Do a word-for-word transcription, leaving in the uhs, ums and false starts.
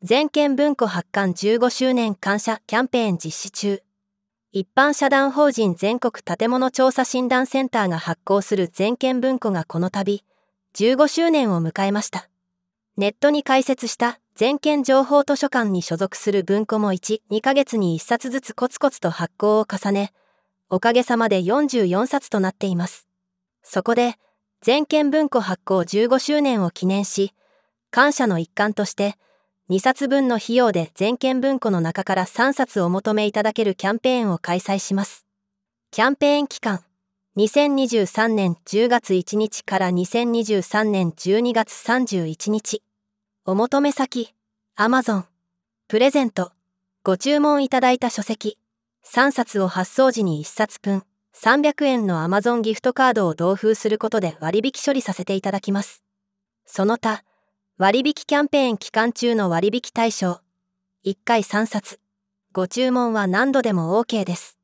全県文庫発刊じゅうごしゅうねん感謝キャンペーン実施中。一般社団法人全国建物調査診断センターが発行する全県文庫がこの度、じゅうごしゅうねんを迎えました。ネットに開設した全県情報図書館に所属する文庫もいち、にかげつにいっさつずつコツコツと発行を重ね、おかげさまでよんじゅうよんさつとなっています。そこで、全県文庫発行じゅうごしゅうねんを記念し、感謝の一環として、にさつぶんの費用で全県文庫の中からさんさつお求めいただけるキャンペーンを開催します。キャンペーン期間、にせんにじゅうさんねんじゅうがついちにちからにせんにじゅうさんねんじゅうにがつさんじゅういちにち。お求め先、Amazon。プレゼント、ご注文いただいた書籍、さんさつを発送時にいっさつぶん、さんびゃくえんの Amazon ギフトカードを同封することで割引処理させていただきます。その他、割引キャンペーン期間中の割引対象、いっかいさんさつ。ご注文は何度でも OK です。